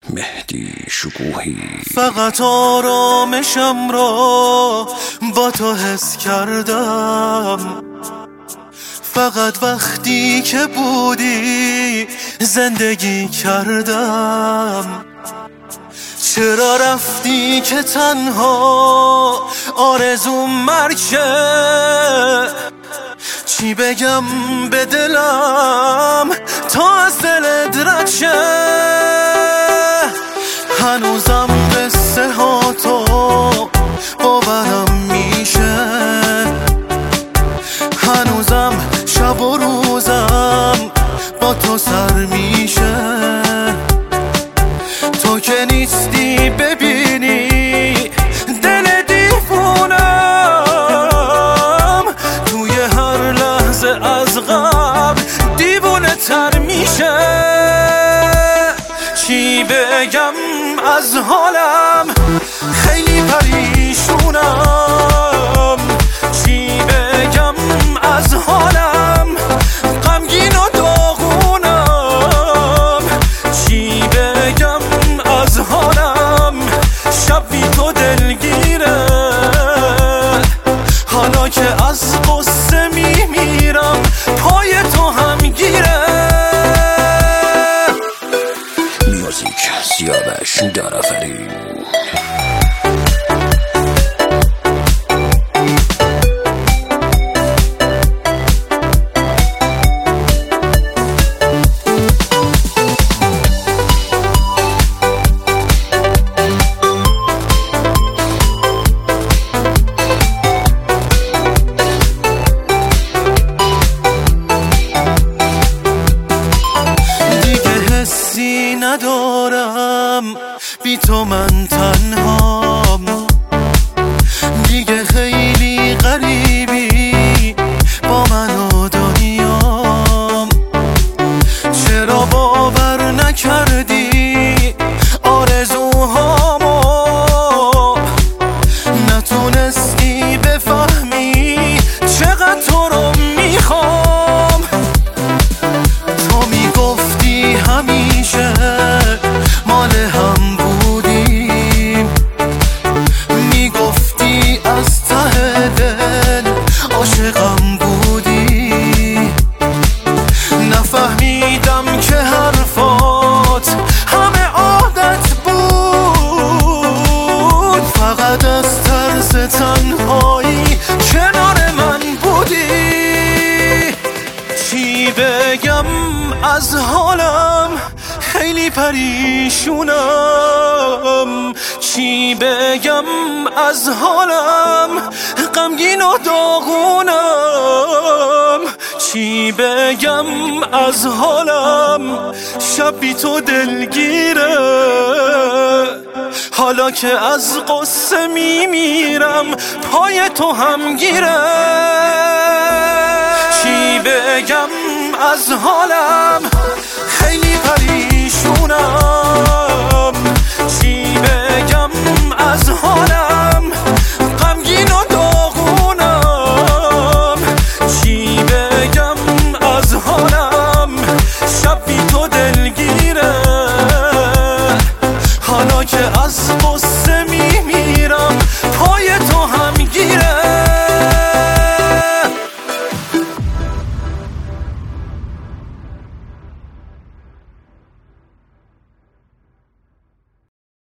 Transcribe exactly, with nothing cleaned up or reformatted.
مهدی شکوهی. فقط آرامشم را با تو حس کردم، فقط وقتی که بودی زندگی کردم. چرا رفتی که تنها آرزوم مرگه؟ چی بگم به دلم تا از دلت رد شه؟ هنوزم قصه ها تو باورم میشه، هنوزم شب و روزم با تو سر میشه. تو که نیستی ببینی دل دیوونم، توی هر لحظه از غم دیوونه تر میشه. چی بگم از حالم، خیلی پریشونم. چی بگم از حالم، غمگین و داغونم. چی بگم از حالم، شب بی تو دلگیره. حالا که از قصه میمیرم پای تو هم گیره. میوزیک سیاوش دارآفرین. ندارم بی تو من تنهام، دیگه خیلی غریبی با من و دنیام. چرا باور نکردی آرزوهامو؟ نتونستی بفهمی چقدر تو رو میخوام. تو میگفتی همیشه مال هم بودیم، میگفتی از ته دل عاشقم بودی. نفهمیدم که حرفات همه عادت بود، فقط از ترس تنهایی کنار من بودی. چی بگم از حالم، خیلی پریشونم. چی بگم از حالم، غمگین و داغونم. چی بگم از حالم، شب بی تو دلگیره. حالا که از قصه میمیرم پای تو هم گیره. چی بگم از حالم، خیلی پریشونم.